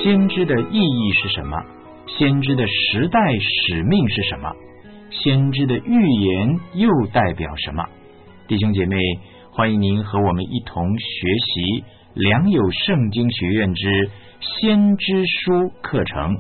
先知的意义是什么？先知的时代使命是什么？先知的预言又代表什么？弟兄姐妹，欢迎您和我们一同学习良友圣经学院之先知书课程。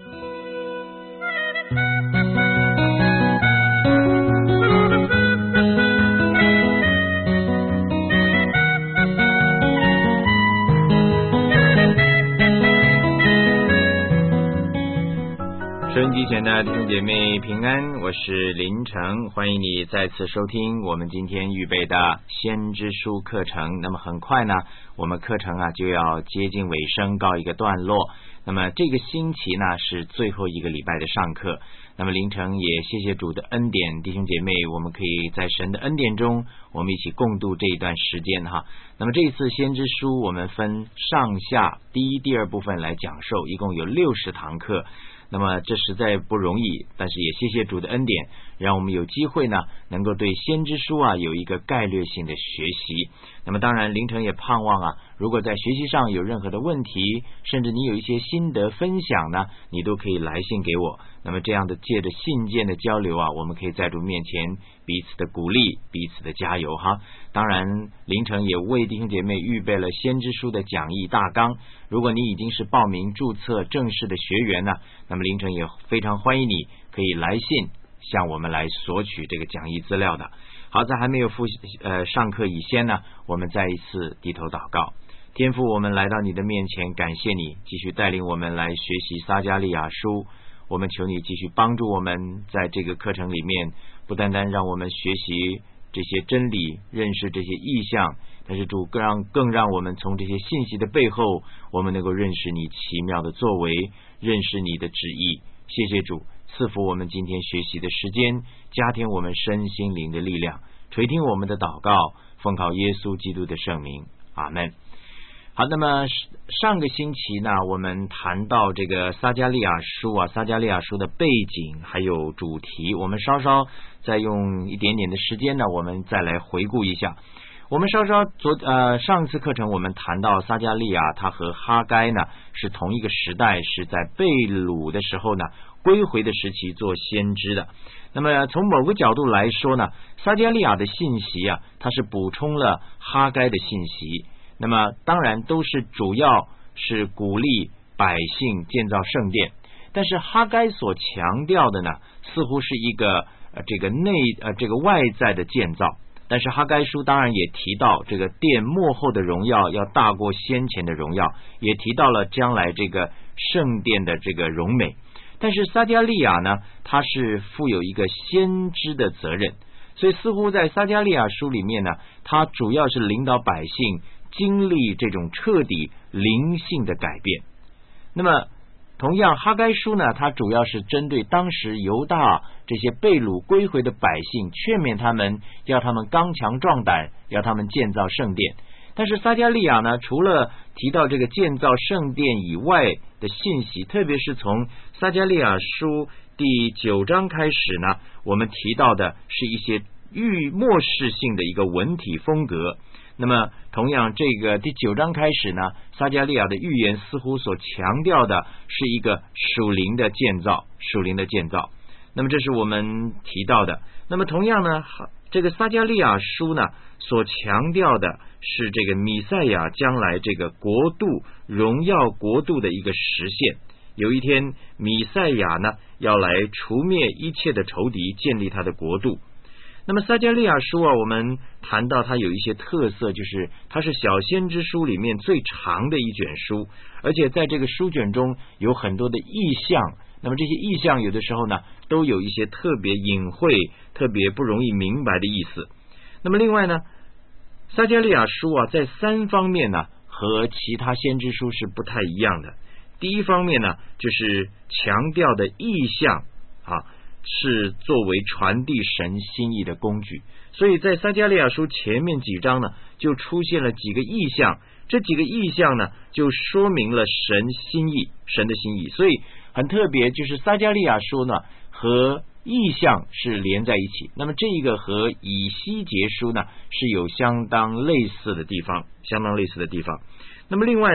收音机前的弟兄姐妹平安，我是林成，欢迎你再次收听我们今天预备的先知书课程。那么很快呢，我们课程就要接近尾声，告一个段落。那么这个星期呢是最后一个礼拜的上课。那么林成也谢谢主的恩典，弟兄姐妹，我们可以在神的恩典中，我们一起共度这一段时间哈。那么这一次先知书我们分上下第一、第二部分来讲授，一共有60堂课。那么这实在不容易，但是也谢谢主的恩典，让我们有机会呢能够对先知书有一个概略性的学习。那么当然林成也盼望如果在学习上有任何的问题，甚至你有一些心得分享呢，你都可以来信给我。那么这样的借着信件的交流我们可以在主面前彼此的鼓励，彼此的加油哈。当然林成也为弟兄姐妹预备了先知书的讲义大纲，如果你已经是报名注册正式的学员呢，那么林成也非常欢迎你可以来信向我们来索取这个讲义资料的。好，在还没有上课以前呢，我们再一次低头祷告。天父，我们来到你的面前，感谢你继续带领我们来学习撒迦利亚书，我们求你继续帮助我们在这个课程里面，不单单让我们学习这些真理，认识这些意象，但是主更让我们从这些信息的背后，我们能够认识你奇妙的作为，认识你的旨意。谢谢主赐福我们今天学习的时间，加添我们身心灵的力量，垂听我们的祷告，奉靠耶稣基督的圣名，阿们。好，那么上个星期呢，我们谈到这个撒迦利亚书撒迦利亚书的背景还有主题，我们稍稍再用一点点的时间呢，我们再来回顾一下。我们上次课程我们谈到撒迦利亚他和哈该呢是同一个时代，是在被掳的时候呢归回的时期做先知的。那么从某个角度来说呢，撒迦利亚的信息它是补充了哈该的信息。那么当然都是主要是鼓励百姓建造圣殿，但是哈该所强调的呢似乎是一个这个外在的建造。但是哈该书当然也提到这个殿末后的荣耀要大过先前的荣耀，也提到了将来这个圣殿的这个荣美。但是撒迦利亚呢，他是负有一个先知的责任，所以似乎在撒迦利亚书里面呢，他主要是领导百姓经历这种彻底灵性的改变。那么同样哈该书呢，它主要是针对当时犹大这些被掳归回的百姓，劝勉他们，要他们刚强壮胆，要他们建造圣殿。但是撒迦利亚呢，除了提到这个建造圣殿以外的信息，特别是从撒迦利亚书第9章开始呢，我们提到的是一些末世性的一个文体风格。那么同样这个第9章开始呢，撒迦利亚的预言似乎所强调的是一个属灵的建造。那么这是我们提到的。那么同样呢，这个撒迦利亚书呢所强调的是这个弥赛亚将来这个国度荣耀国度的一个实现。有一天弥赛亚呢要来除灭一切的仇敌，建立他的国度。那么撒迦利亚书我们谈到它有一些特色，就是它是小先知书里面最长的一卷书，而且在这个书卷中有很多的意象。那么这些意象有的时候呢都有一些特别隐晦、特别不容易明白的意思。那么另外呢，撒迦利亚书在3方面呢和其他先知书是不太一样的。第一方面呢，就是强调的意象是作为传递神心意的工具。所以在撒迦利亚书前面几章呢就出现了几个意象，这几个意象呢就说明了神的心意。所以很特别，就是撒迦利亚书呢和意象是连在一起。那么这一个和以西结书呢是有相当类似的地方。那么另外呢，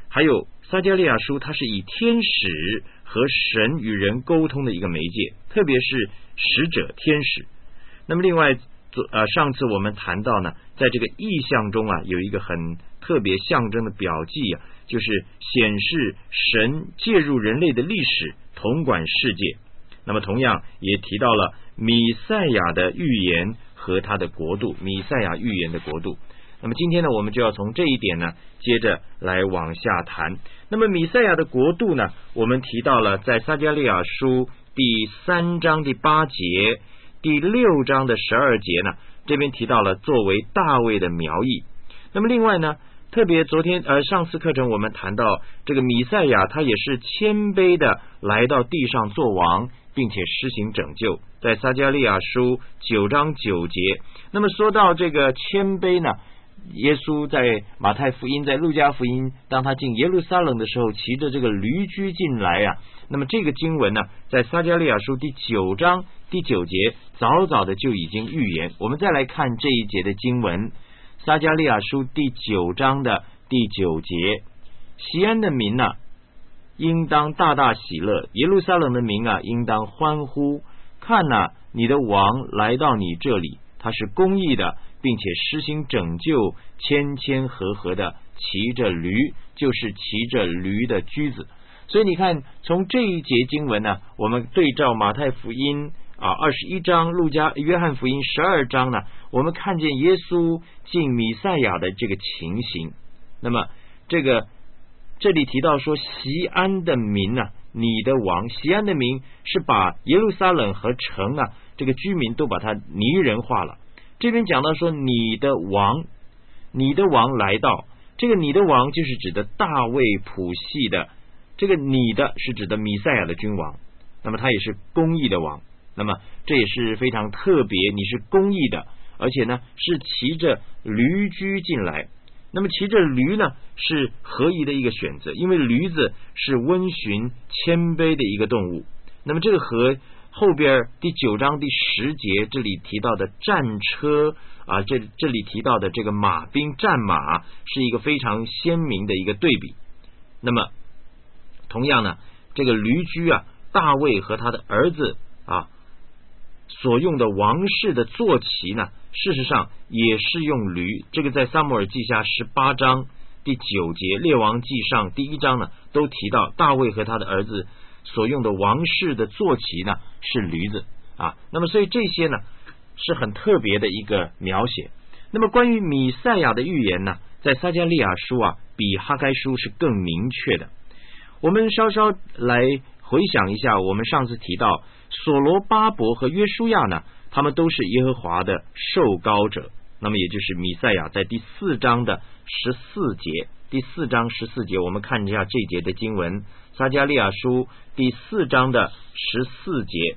还有撒迦利亚书，它是以天使和神与人沟通的一个媒介，特别是使者天使。那么另外上次我们谈到呢，在这个意象中有一个很特别象征的表记就是显示神介入人类的历史，统管世界。那么同样也提到了弥赛亚的预言和他的国度，弥赛亚预言的国度。那么今天呢，我们就要从这一点呢接着来往下谈。那么弥赛亚的国度呢，我们提到了在撒迦利亚书第3章第8节，第6章的12节呢，这边提到了作为大卫的苗裔。那么另外呢，特别上次课程我们谈到这个弥赛亚，他也是谦卑的来到地上做王，并且施行拯救，在撒迦利亚书9章9节。那么说到这个谦卑呢，耶稣在马太福音，在路加福音，当他进耶路撒冷的时候，骑着这个驴驹进来那么这个经文呢，在撒迦利亚书第9章第9节早早的就已经预言。我们再来看这一节的经文，撒迦利亚书第9章的第9节，西安的民应当大大喜乐，耶路撒冷的民应当欢呼。看你的王来到你这里，他是公义的，并且施行拯救，谦谦和和的骑着驴，就是骑着驴的驹子。所以你看，从这一节经文呢，我们对照马太福音21章，约翰福音12章呢，我们看见耶稣进弥赛亚的这个情形。那么这里提到说，西安的民你的王，西安的民是把耶路撒冷和城这个居民都把它拟人化了。这边讲到说，你的王来到，这个你的王就是指的大卫谱系的，这个你的是指的弥赛亚的君王，那么他也是公义的王。那么这也是非常特别，你是公义的，而且呢是骑着驴驹进来。那么骑着驴呢是合宜的一个选择，因为驴子是温驯谦卑的一个动物。那么这个和后边第9章第10节这里提到的战车这里提到的这个马兵战马是一个非常鲜明的一个对比。那么同样呢，这个驴驹大卫和他的儿子所用的王室的坐骑呢，事实上也是用驴。这个在撒母耳记下18章第9节，列王记上第1章呢，都提到大卫和他的儿子所用的王室的坐骑呢是驴子那么所以这些呢是很特别的一个描写。那么关于弥赛亚的预言呢，在撒迦利亚书比哈该书是更明确的。我们稍稍来回想一下，我们上次提到所罗巴伯和约书亚呢，他们都是耶和华的受膏者，那么也就是弥赛亚。在第4章的14节，第4章14节，我们看一下这节的经文，撒迦利亚书第4章的14节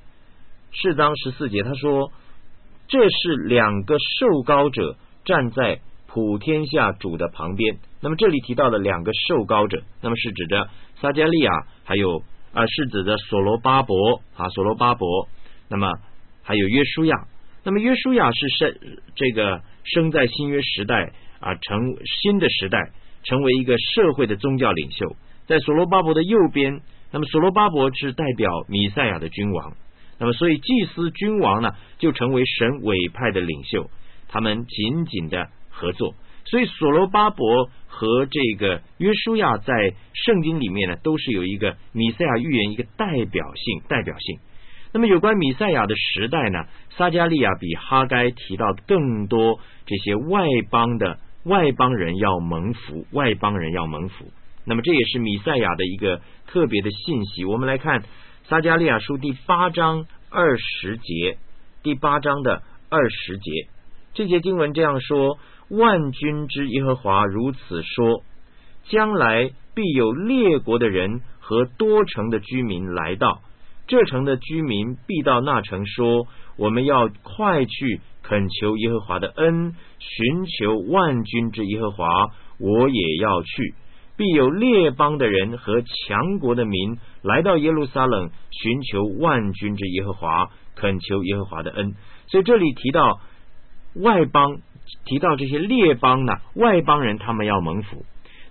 ，4章14节，他说，这是2个受膏者站在普天下主的旁边。那么这里提到的2个受膏者，那么是指着撒迦利亚，还有是指着所罗巴伯那么还有约书亚。那么约书亚是生在新约时代成新的时代，成为一个社会的宗教领袖，在所罗巴伯的右边。那么所罗巴伯是代表弥赛亚的君王，那么所以祭司君王呢就成为神委派的领袖，他们紧紧的合作。所以所罗巴伯和这个约书亚在圣经里面呢，都是有一个弥赛亚预言一个代表性。那么有关弥赛亚的时代呢，撒迦利亚比哈该提到更多这些外邦人要蒙福，那么这也是弥赛亚的一个特别的信息。我们来看撒迦利亚书第8章20节，第8章的20节，这节经文这样说，万军之耶和华如此说，将来必有列国的人和多城的居民来到，这城的居民必到那城说，我们要快去恳求耶和华的恩，寻求万军之耶和华，我也要去。必有列邦的人和强国的民来到耶路撒冷，寻求万军之耶和华，恳求耶和华的恩。所以这里提到外邦，提到这些列邦呢，外邦人他们要蒙福。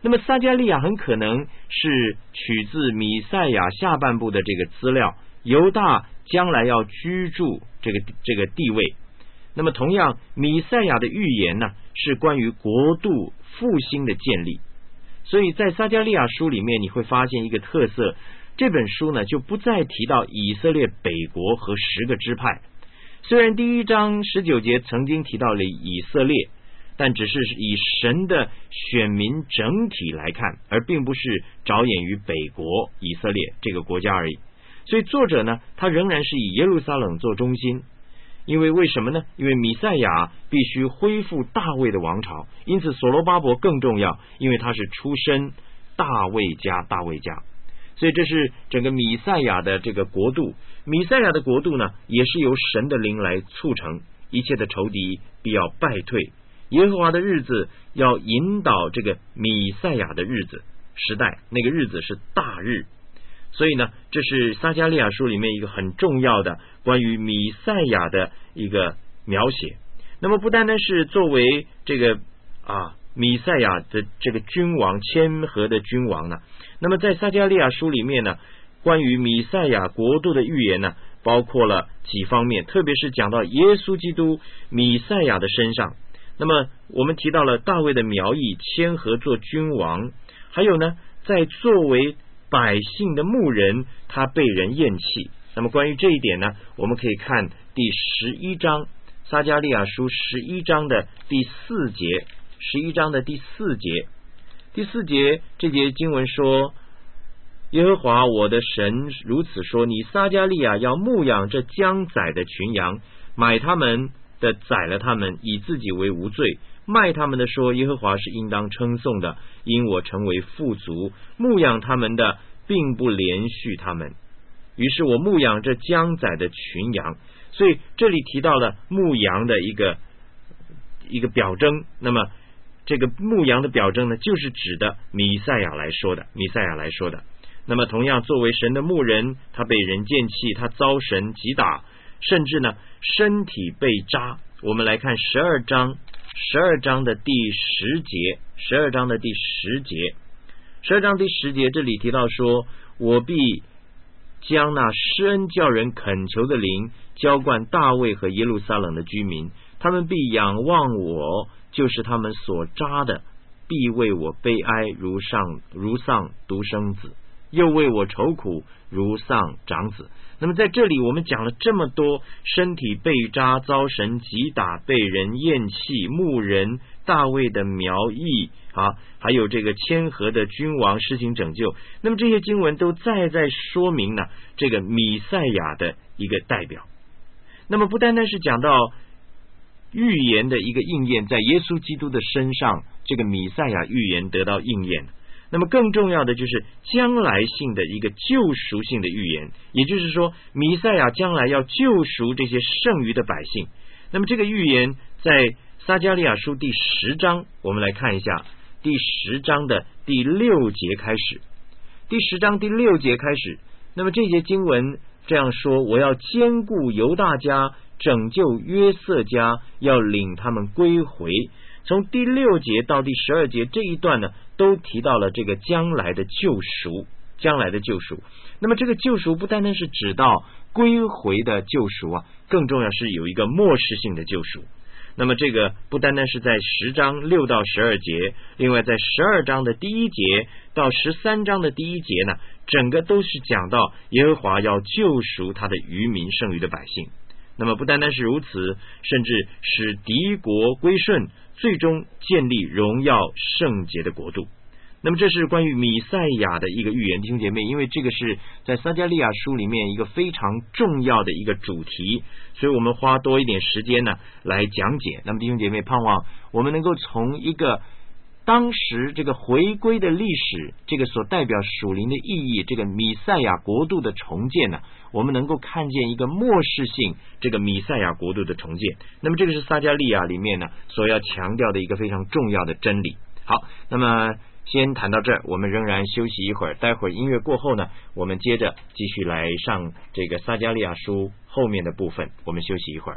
那么撒迦利亚很可能是取自弥赛亚下半部的这个资料，犹大将来要居住这个地位。那么同样，弥赛亚的预言呢，是关于国度复兴的建立。所以在撒迦利亚书里面，你会发现一个特色，这本书呢就不再提到以色列北国和10个支派。虽然第1章19节曾经提到了以色列，但只是以神的选民整体来看，而并不是着眼于北国以色列这个国家而已。所以作者呢，他仍然是以耶路撒冷做中心。因为为什么呢？因为弥赛亚必须恢复大卫的王朝，因此所罗巴伯更重要，因为他是出身大卫家。所以这是整个弥赛亚的这个国度。弥赛亚的国度呢，也是由神的灵来促成，一切的仇敌必要败退。耶和华的日子要引导这个弥赛亚的日子时代，那个日子是大日。所以呢，这是撒迦利亚书里面一个很重要的关于弥赛亚的一个描写。那么不单单是作为这个弥赛亚的这个君王，谦和的君王呢，那么在撒迦利亚书里面呢，关于弥赛亚国度的预言呢，包括了几方面，特别是讲到耶稣基督弥赛亚的身上。那么我们提到了大卫的苗裔谦和做君王，还有呢，在作为百姓的牧人，他被人厌弃。那么关于这一点呢，我们可以看第11章，撒迦利亚书11章的第4节。11章的第4节，第4节这节经文说，耶和华我的神如此说，你撒迦利亚要牧养这将宰的群羊，买他们的宰了他们，以自己为无罪，卖他们的说，耶和华是应当称颂的，因我成为富足，牧养他们的并不连续他们。于是我牧养这将宰的群羊。所以这里提到了牧羊的一个表征。那么这个牧羊的表征呢，就是指的弥赛亚来说的。那么同样作为神的牧人，他被人厌弃，他遭神击打，甚至呢身体被扎。我们来看12章的第10节。12章第10节这里提到说，我必将那施恩叫人恳求的灵浇灌大卫和耶路撒冷的居民，他们必仰望我，就是他们所扎的，必为我悲哀，如丧独生子，又为我愁苦，如丧长子。那么在这里我们讲了这么多，身体被扎，遭神击打，被人厌弃，牧人大卫的苗裔还有这个谦和的君王施行拯救。那么这些经文都在说明呢，这个弥赛亚的一个代表。那么不单单是讲到预言的一个应验，在耶稣基督的身上，这个弥赛亚预言得到应验。那么更重要的就是将来性的一个救赎性的预言，也就是说弥赛亚将来要救赎这些剩余的百姓。那么这个预言在撒迦利亚书第10章，我们来看一下第10章的第6节开始。第10章第6节开始，那么这节经文这样说，我要兼顾犹大家，拯救约瑟家，要领他们归回。从第6节到第12节这一段呢，都提到了这个将来的救赎。那么这个救赎不单单是指到归回的救赎更重要是有一个末世性的救赎。那么这个不单单是在10章6到12节，另外在12章的第1节到13章的第1节呢，整个都是讲到耶和华要救赎他的余民，剩余的百姓。那么不单单是如此，甚至使敌国归顺，最终建立荣耀圣洁的国度。那么这是关于弥赛亚的一个预言，弟兄姐妹，因为这个是在撒迦利亚书里面一个非常重要的一个主题，所以我们花多一点时间呢来讲解。那么弟兄姐妹，盼望我们能够从一个当时这个回归的历史，这个所代表属灵的意义，这个弥赛亚国度的重建呢，我们能够看见一个末世性这个弥赛亚国度的重建。那么这个是撒迦利亚里面呢所要强调的一个非常重要的真理。好，那么先谈到这儿，我们仍然休息一会儿，待会儿音乐过后呢，我们接着继续来上这个撒迦利亚书后面的部分，我们休息一会儿。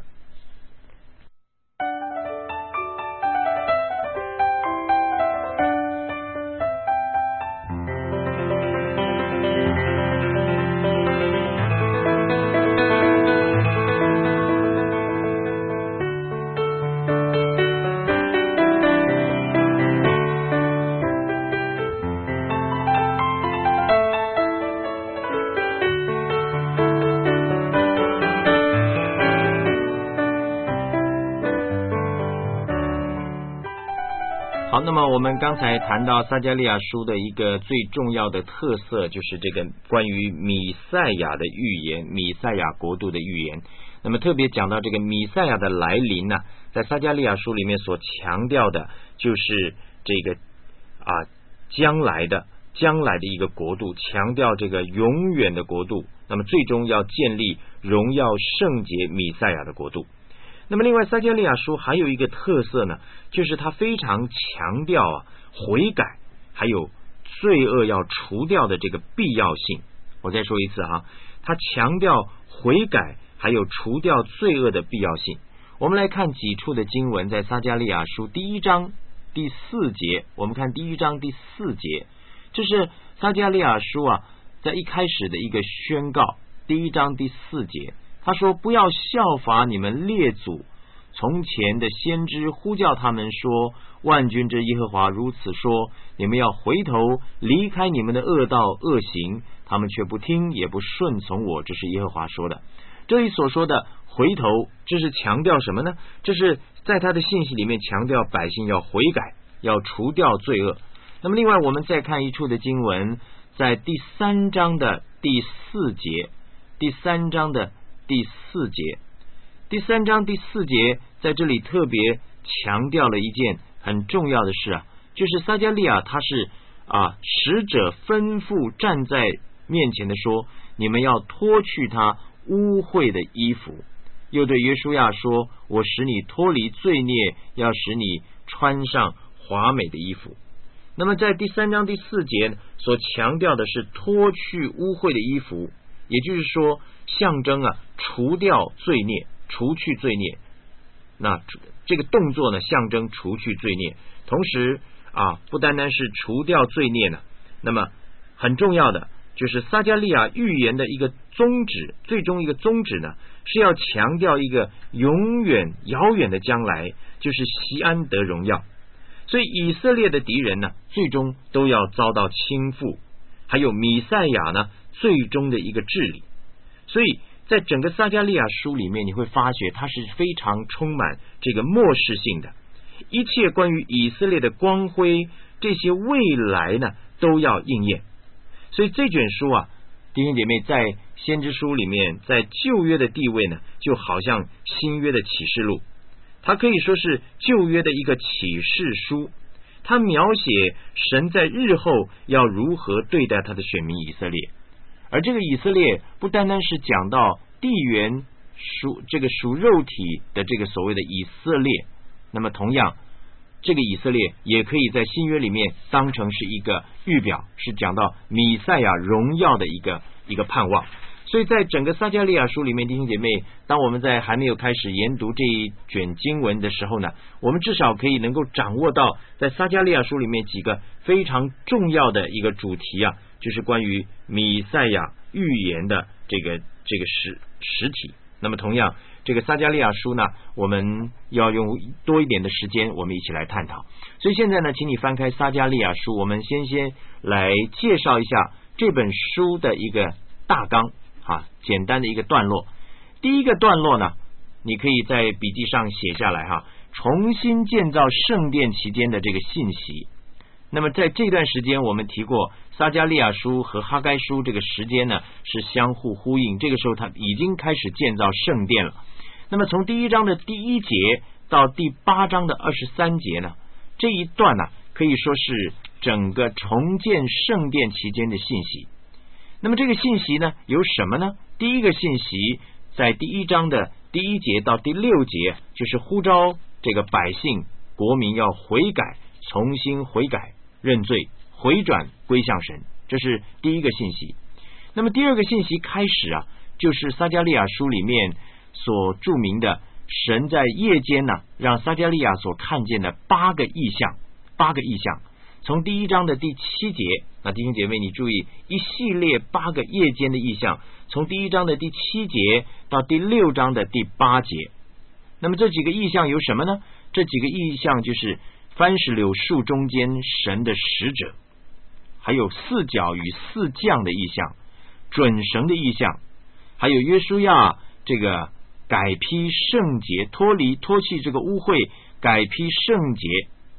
好，那么我们刚才谈到撒迦利亚书的一个最重要的特色，就是这个关于弥赛亚的预言，弥赛亚国度的预言。那么特别讲到这个弥赛亚的来临呢，在撒迦利亚书里面所强调的就是这个将来的一个国度，强调这个永远的国度，那么最终要建立荣耀圣洁弥赛亚的国度。那么另外撒迦利亚书还有一个特色呢，就是它非常强调悔改还有罪恶要除掉的这个必要性。我再说一次它强调悔改还有除掉罪恶的必要性。我们来看几处的经文，在撒迦利亚书第1章第4节，我们看第1章第4节，这是撒迦利亚书在一开始的一个宣告。第1章第4节他说，不要效法你们列祖从前的先知，呼叫他们说，万军之耶和华如此说，你们要回头离开你们的恶道恶行，他们却不听也不顺从我，这是耶和华说的。这里所说的回头，这是强调什么呢？这是在他的信息里面强调百姓要悔改，要除掉罪恶。那么另外我们再看一处的经文，在第3章的第4节，第3章的第4节，第3章第4节在这里特别强调了一件很重要的事就是撒迦利亚他是使者吩咐站在面前的说，你们要脱去他污秽的衣服，又对约书亚说，我使你脱离罪孽，要使你穿上华美的衣服。那么在第3章第4节所强调的是脱去污秽的衣服，也就是说象征除掉罪孽，除去罪孽。那这个动作呢，象征除去罪孽，同时不单单是除掉罪孽呢，那么很重要的就是撒迦利亚预言的一个宗旨，最终一个宗旨呢，是要强调一个永远遥远的将来，就是锡安得荣耀。所以以色列的敌人呢，最终都要遭到倾覆，还有弥赛亚呢最终的一个治理。所以在整个撒迦利亚书里面，你会发觉它是非常充满这个末世性的，一切关于以色列的光辉，这些未来呢都要应验。所以这卷书弟兄姐妹，在先知书里面，在旧约的地位呢，就好像新约的启示录，它可以说是旧约的一个启示书，它描写神在日后要如何对待他的选民以色列。而这个以色列不单单是讲到地缘属肉体的这个所谓的以色列，那么同样这个以色列也可以在新约里面当成是一个预表，是讲到弥赛亚荣耀的一个盼望。所以在整个撒迦利亚书里面，弟兄姐妹，当我们在还没有开始研读这一卷经文的时候呢，我们至少可以能够掌握到在撒迦利亚书里面几个非常重要的一个主题就是关于弥赛亚预言的这个实体。那么同样这个撒迦利亚书呢，我们要用多一点的时间，我们一起来探讨。所以现在呢，请你翻开撒迦利亚书，我们先来介绍一下这本书的一个大纲简单的一个段落。第一个段落呢，你可以在笔记上写下来重新建造圣殿期间的这个信息。那么在这段时间我们提过，撒迦利亚书和哈该书这个时间呢是相互呼应，这个时候他已经开始建造圣殿了。那么从第1章的第1节到第8章的23节呢，这一段呢可以说是整个重建圣殿期间的信息。那么这个信息呢有什么呢？第一个信息在第1章的第1节到第6节，就是呼召这个百姓国民要悔改，重新悔改认罪，回转归向神，这是第一个信息。那么第二个信息开始就是撒迦利亚书里面所著名的神在夜间让撒迦利亚所看见的8个异象。从第1章的第7节，那弟兄姐妹你注意，一系列8个夜间的异象，从第1章的第7节到第6章的第8节。那么这几个异象有什么呢？这几个异象就是番石榴树中间神的使者，还有4角与4将的异象，准绳的异象，还有约书亚这个改披圣洁，脱去这个污秽，改披圣洁，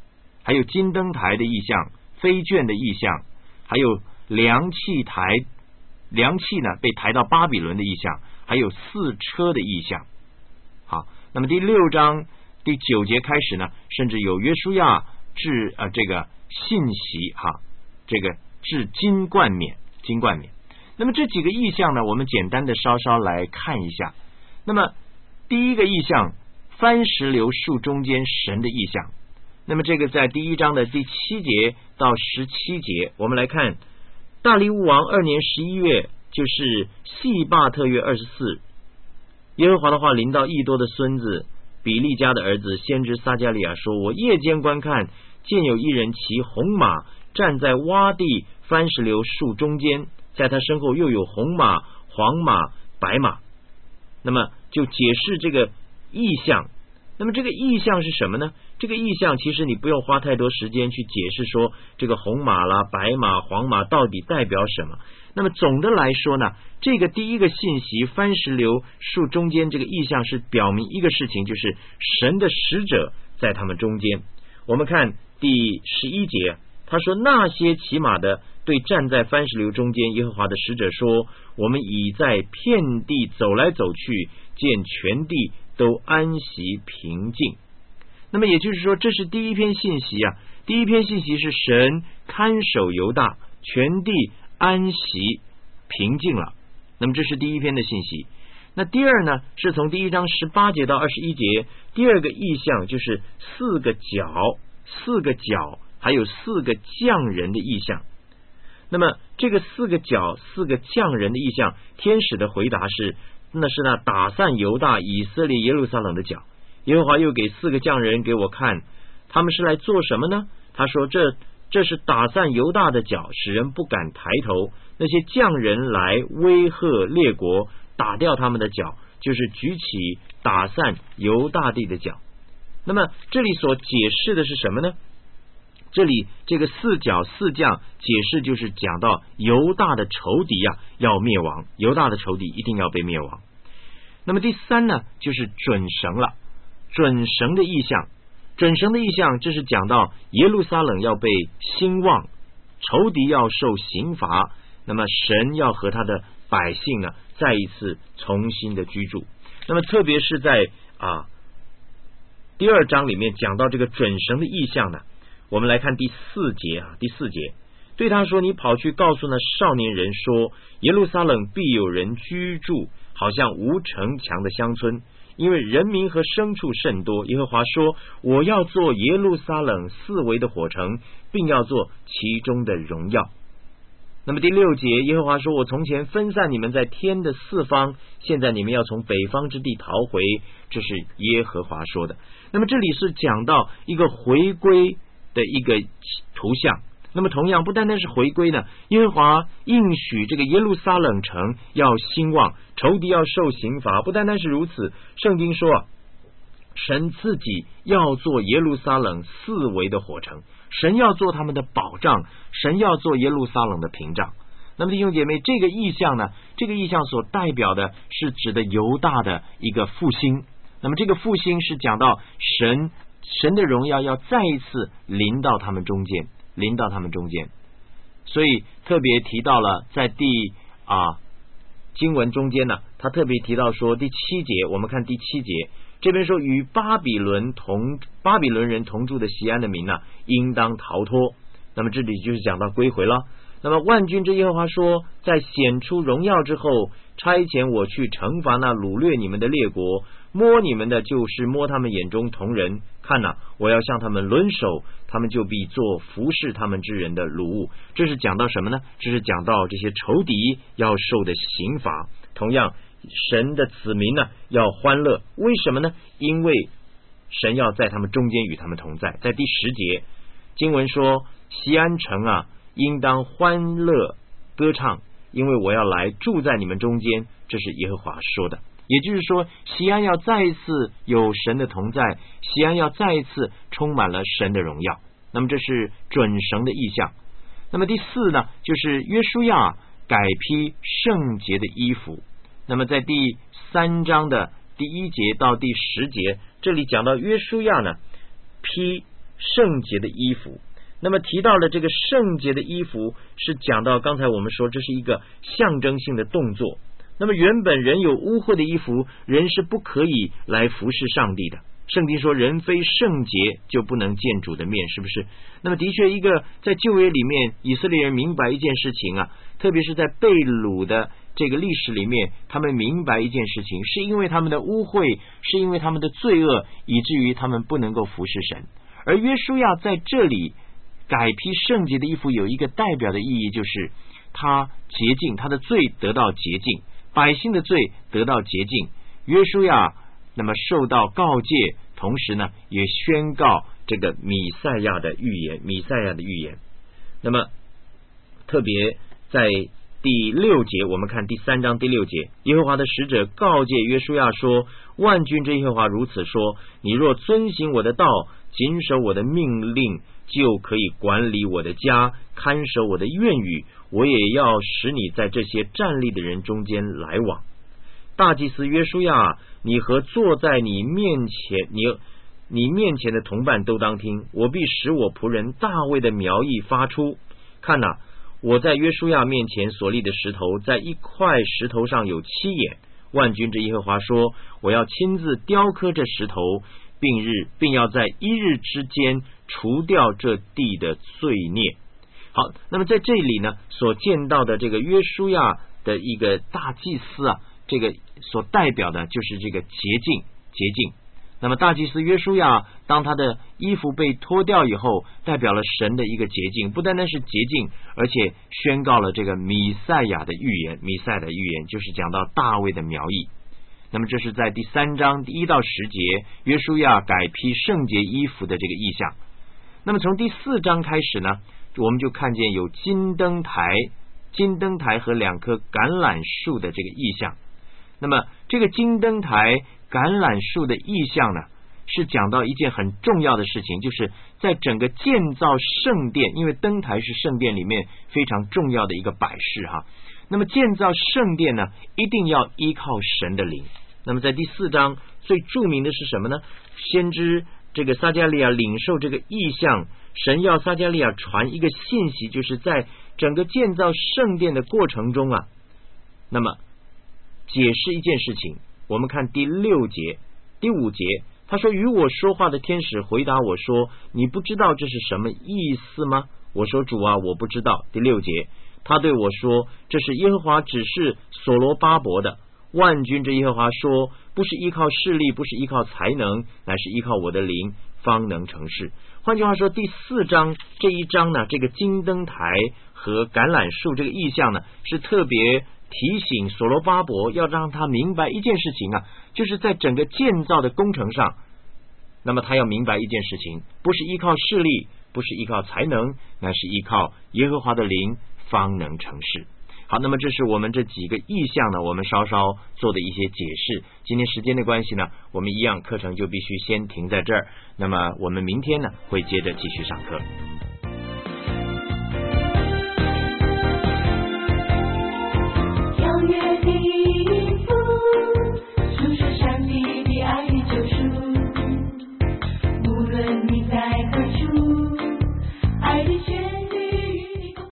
还有金灯台的意象、飞卷的意象，还有量器呢被抬到巴比伦的意象，还有4车的意象。好，那么第6章第9节开始呢，甚至有约书亚至这个信息这个至金冠冕。那么这几个意象呢，我们简单的稍稍来看一下。那么第一个意象，番石榴树中间神的意象。那么这个在第1章的第7节到17节，我们来看大利乌王2年11月，就是细巴特月24，耶和华的话临到益多的孙子比利家的儿子先知撒迦利亚说，我夜间观看，见有一人骑红马站在洼地番石榴树中间，在他身后又有红马、黄马、白马。那么就解释这个意象。那么这个意象是什么呢？这个意象其实你不用花太多时间去解释说这个红马啦、白马、黄马到底代表什么。那么总的来说呢，这个第一个信息番石榴树中间这个意象是表明一个事情，就是神的使者在他们中间。我们看第11节，他说那些骑马的对站在番石榴中间耶和华的使者说，我们已在遍地走来走去，见全地都安息平静。那么也就是说，这是第一篇信息啊。第一篇信息是神看守犹大，全地安息平静了。那么这是第一篇的信息。那第二呢，是从第1章18节到21节，第二个意象就是4个角还有4个匠人的意象。那么这个4个角4个匠人的意象，天使的回答是，那是那打散犹大、以色列、耶路撒冷的角。耶和华又给4个匠人给我看，他们是来做什么呢？他说这是打散犹大的角，使人不敢抬头。那些匠人来威吓列国，打掉他们的角，就是举起打散犹大地的角。那么这里所解释的是什么呢？这里这个4角4匠解释就是讲到犹大的仇敌要灭亡，犹大的仇敌一定要被灭亡。那么第3呢，就是准绳了。准绳的意象，这是讲到耶路撒冷要被兴旺，仇敌要受刑罚，那么神要和他的百姓呢再一次重新的居住。那么特别是在第2章里面讲到这个准绳的意象呢，我们来看第4节，对他说，你跑去告诉那少年人说，耶路撒冷必有人居住，好像无城墙的乡村，因为人民和牲畜甚多。耶和华说，我要做耶路撒冷4围的火城，并要做其中的荣耀。那么第6节，耶和华说，我从前分散你们在天的4方，现在你们要从北方之地逃回，这是耶和华说的。那么这里是讲到一个回归的一个图像。那么同样不单单是回归呢，耶和华应许这个耶路撒冷城要兴旺，仇敌要受刑罚。不单单是如此，圣经说神自己要做耶路撒冷4围的火城，神要做他们的保障，神要做耶路撒冷的屏障。那么弟兄姐妹，这个意象呢，这个意象所代表的是指的犹大的一个复兴。那么这个复兴是讲到神的荣耀要再一次临到他们中间。所以特别提到了在经文中间呢，他特别提到说第7节，我们看第7节这边说，与巴比伦人同住的锡安的民呢，应当逃脱。那么这里就是讲到归回了。那么万军之耶和华说，在显出荣耀之后，差遣我去惩罚那掳掠你们的列国，摸你们的就是摸他们眼中同人。看我要向他们抡手，他们就必做服侍他们之人的掳物。这是讲到什么呢？这是讲到这些仇敌要受的刑罚。同样神的子民呢要欢乐，为什么呢？因为神要在他们中间与他们同在。在第10节经文说，锡安城应当欢乐歌唱，因为我要来住在你们中间，这是耶和华说的。也就是说，锡安要再一次有神的同在，锡安要再一次充满了神的荣耀。那么这是准绳的意象。那么第4呢，就是约书亚改披圣洁的衣服。那么在第3章的第1节到第10节，这里讲到约书亚呢披圣洁的衣服。那么提到了这个圣洁的衣服，是讲到刚才我们说这是一个象征性的动作。那么原本人有污秽的衣服，人是不可以来服侍上帝的。圣经说人非圣洁就不能见主的面，是不是？那么的确一个在旧约里面，以色列人明白一件事情啊，特别是在被掳的这个历史里面，他们明白一件事情，是因为他们的污秽，是因为他们的罪恶，以至于他们不能够服侍神。而约书亚在这里改披圣洁的衣服，有一个代表的意义，就是他洁净，他的罪得到洁净，百姓的罪得到洁净。约书亚那么受到告诫，同时呢也宣告这个弥赛亚的预言。那么特别在第6节，我们看第3章第6节，耶和华的使者告诫约书亚说，万军之耶和华如此说，你若遵行我的道，谨守我的命令，就可以管理我的家，看守我的院宇，我也要使你在这些站立的人中间来往。大祭司约书亚，你和坐在你面前的同伴都当听，我必使我仆人大卫的苗裔发出。看哪，我在约书亚面前所立的石头，在一块石头上有7眼。万军之耶和华说，我要亲自雕刻这石头，并要在1日之间除掉这地的罪孽。好，那么在这里呢，所见到的这个约书亚的一个大祭司啊，这个所代表的就是这个洁净。那么大祭司约书亚，当他的衣服被脱掉以后，代表了神的一个洁净，不单单是洁净，而且宣告了这个弥赛亚的预言。弥赛亚的预言就是讲到大卫的苗裔。那么这是在第3章第1到10节，约书亚改披圣洁衣服的这个意象。那么从第4章开始呢，我们就看见有金灯台和2棵橄榄树的这个意象。那么这个金灯台橄榄树的意象呢，是讲到一件很重要的事情，就是在整个建造圣殿，因为灯台是圣殿里面非常重要的一个摆饰哈。那么建造圣殿呢，一定要依靠神的灵。那么在第4章最著名的是什么呢？先知这个撒迦利亚领受这个意象，神要撒迦利亚传一个信息，就是在整个建造圣殿的过程中啊，那么解释一件事情。我们看第6节第5节，他说，与我说话的天使回答我说，你不知道这是什么意思吗？我说，主啊，我不知道。第6节，他对我说，这是耶和华指示所罗巴伯的。万军之耶和华说，不是依靠势力，不是依靠才能，乃是依靠我的灵，方能成事。换句话说，第4章这一章呢，这个金灯台和橄榄树这个意象呢，是特别提醒所罗巴伯，要让他明白一件事情啊，就是在整个建造的工程上，那么他要明白一件事情，不是依靠势力，不是依靠才能，乃是依靠耶和华的灵，方能成事。好，那么这是我们这几个意象呢，我们稍稍做的一些解释。今天时间的关系呢，我们一样课程就必须先停在这儿。那么我们明天呢，会接着继续上课。 跳跃的音符，诉说上帝的爱与救赎，无论你在何处。